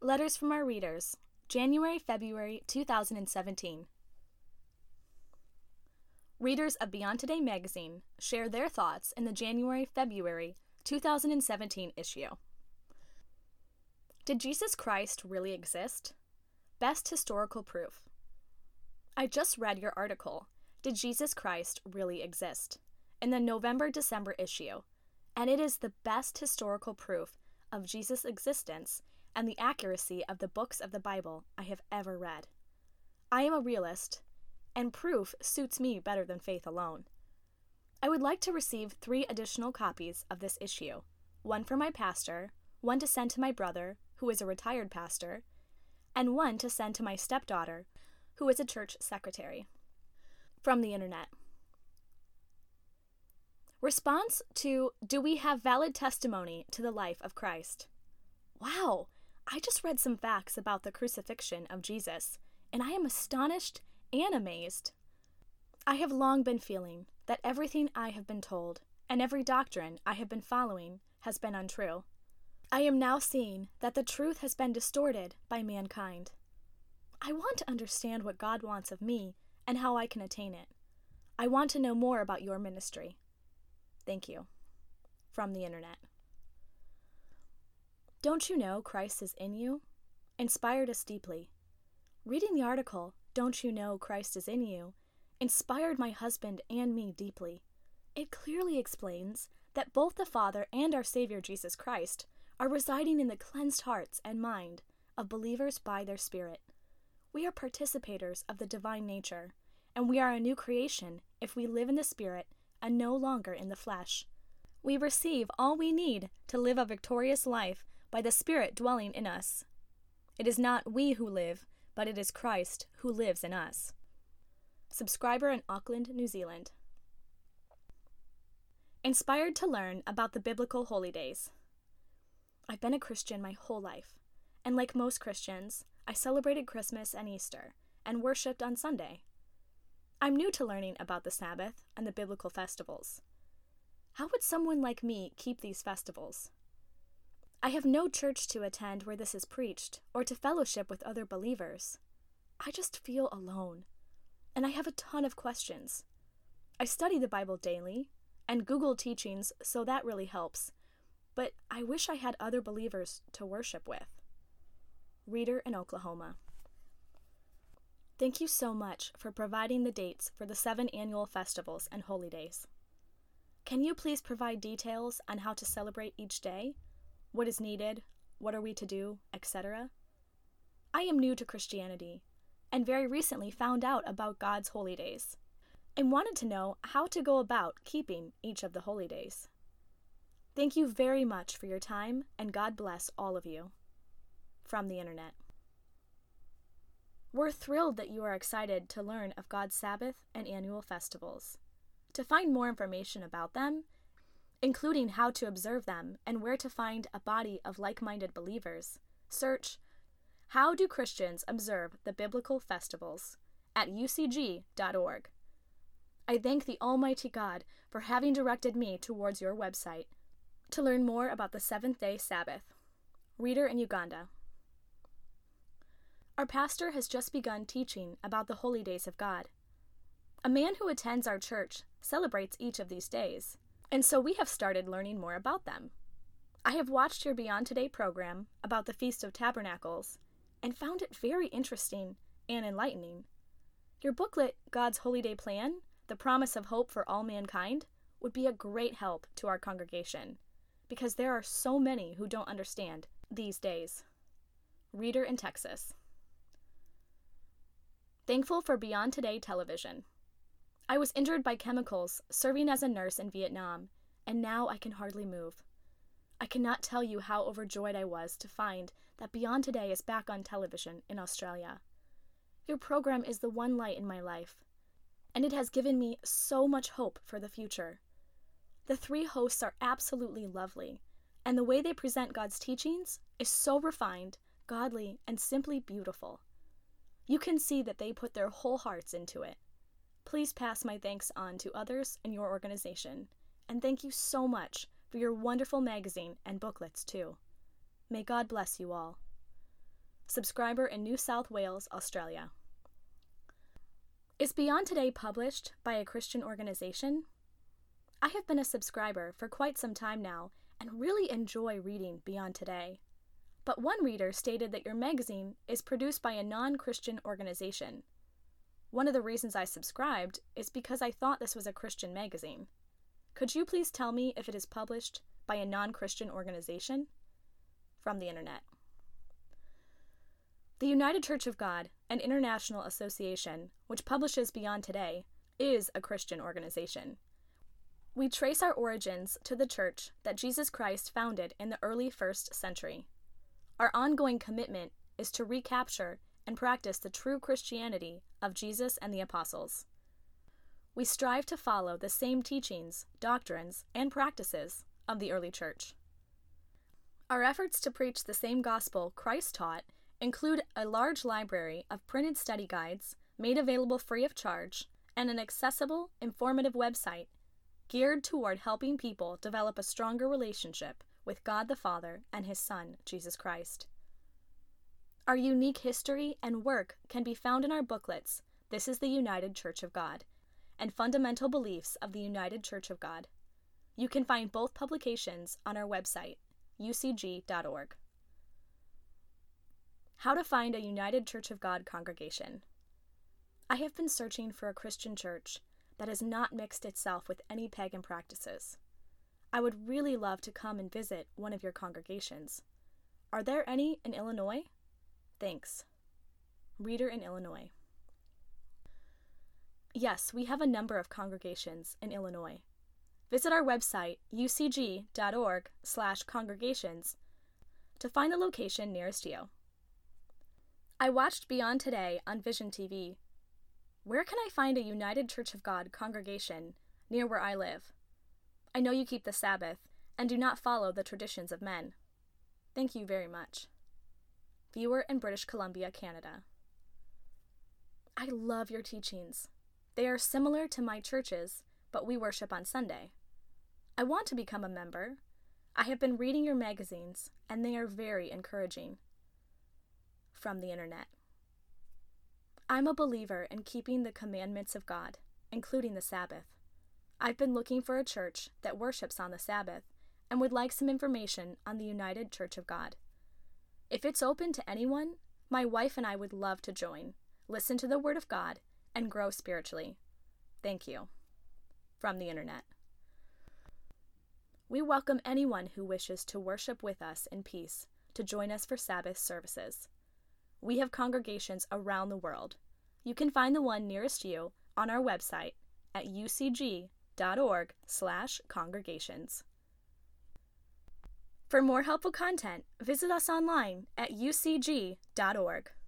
Letters from our readers, January-February 2017. Readers of Beyond Today magazine share their thoughts in the January-February 2017 issue. Did Jesus Christ really exist? Best historical proof. I just read your article, Did Jesus Christ Really Exist?, in the November-December issue, and it is the best historical proof of Jesus' existence and the accuracy of the books of the Bible I have ever read. I am a realist, and proof suits me better than faith alone. I would like to receive 3 additional copies of this issue, one for my pastor, one to send to my brother, who is a retired pastor, and one to send to my stepdaughter, who is a church secretary. From the internet. Response to Do we have valid testimony to the life of Christ? Wow, I just read some facts about the crucifixion of Jesus, and I am astonished and amazed. I have long been feeling that everything I have been told and every doctrine I have been following has been untrue. I am now seeing that the truth has been distorted by mankind. I want to understand what God wants of me and how I can attain it. I want to know more about your ministry. Thank you. From the internet. Don't you know Christ is in you? Inspired us deeply. Reading the article, Don't You Know Christ is in You, inspired my husband and me deeply. It clearly explains that both the Father and our Savior Jesus Christ are residing in the cleansed hearts and mind of believers by their Spirit. We are participators of the divine nature, and we are a new creation if we live in the Spirit and no longer in the flesh. We receive all we need to live a victorious life by the Spirit dwelling in us. It is not we who live, but it is Christ who lives in us. Subscriber in Auckland, New Zealand. Inspired to learn about the biblical holy days. I've been a Christian my whole life, and like most Christians, I celebrated Christmas and Easter, and worshipped on Sunday. I'm new to learning about the Sabbath and the biblical festivals. How would someone like me keep these festivals? I have no church to attend where this is preached, or to fellowship with other believers. I just feel alone, and I have a ton of questions. I study the Bible daily, and Google teachings, so that really helps, but I wish I had other believers to worship with. Reader in Oklahoma. Thank you so much for providing the dates for the 7 annual festivals and holy days. Can you please provide details on how to celebrate each day? What is needed? What are we to do? Etc. I am new to Christianity, and very recently found out about God's holy days, and wanted to know how to go about keeping each of the holy days. Thank you very much for your time, and God bless all of you. From the internet. We're thrilled that you are excited to learn of God's Sabbath and annual festivals. To find more information about them, including how to observe them and where to find a body of like-minded believers, search How Do Christians Observe the Biblical Festivals at ucg.org. I thank the Almighty God for having directed me towards your website to learn more about the seventh-day Sabbath. Reader in Uganda. Our pastor has just begun teaching about the holy days of God. A man who attends our church celebrates each of these days, and so we have started learning more about them. I have watched your Beyond Today program about the Feast of Tabernacles and found it very interesting and enlightening. Your booklet, God's Holy Day Plan, The Promise of Hope for All Mankind, would be a great help to our congregation, because there are so many who don't understand these days. Reader in Texas. Thankful for Beyond Today television. I was injured by chemicals serving as a nurse in Vietnam, and now I can hardly move. I cannot tell you how overjoyed I was to find that Beyond Today is back on television in Australia. Your program is the one light in my life, and it has given me so much hope for the future. The 3 hosts are absolutely lovely, and the way they present God's teachings is so refined, godly, and simply beautiful. You can see that they put their whole hearts into it. Please pass my thanks on to others in your organization, and thank you so much for your wonderful magazine and booklets too. May God bless you all. subscriber in New South Wales, Australia. Is Beyond Today published by a Christian organization? I have been a subscriber for quite some time now and really enjoy reading Beyond Today. But one reader stated that your magazine is produced by a non-Christian organization. One of the reasons I subscribed is because I thought this was a Christian magazine. Could you please tell me if it is published by a non-Christian organization? From the internet. The United Church of God, an international association which publishes Beyond Today, is a Christian organization. We trace our origins to the church that Jesus Christ founded in the early 1st century. Our ongoing commitment is to recapture and practice the true Christianity of Jesus and the apostles. We strive to follow the same teachings, doctrines, and practices of the early church. Our efforts to preach the same gospel Christ taught include a large library of printed study guides made available free of charge and an accessible, informative website geared toward helping people develop a stronger relationship with God the Father and His Son, Jesus Christ. Our unique history and work can be found in our booklets, This is the United Church of God, and Fundamental Beliefs of the United Church of God. You can find both publications on our website, ucg.org. How to find a United Church of God congregation. I have been searching for a Christian church that has not mixed itself with any pagan practices. I would really love to come and visit one of your congregations. Are there any in Illinois? Thanks. Reader in Illinois. Yes, we have a number of congregations in Illinois. Visit our website, ucg.org/congregations, to find the location nearest you. I watched Beyond Today on Vision TV. Where can I find a United Church of God congregation near where I live? I know you keep the Sabbath and do not follow the traditions of men. Thank you very much. Viewer in British Columbia, Canada. I love your teachings. They are similar to my church's, but we worship on Sunday. I want to become a member. I have been reading your magazines, and they are very encouraging. From the internet. I'm a believer in keeping the commandments of God, including the Sabbath. I've been looking for a church that worships on the Sabbath and would like some information on the United Church of God. If it's open to anyone, my wife and I would love to join, listen to the Word of God, and grow spiritually. Thank you. From the internet. We welcome anyone who wishes to worship with us in peace to join us for Sabbath services. We have congregations around the world. You can find the one nearest you on our website at ucg.org/congregations. For more helpful content, visit us online at ucg.org.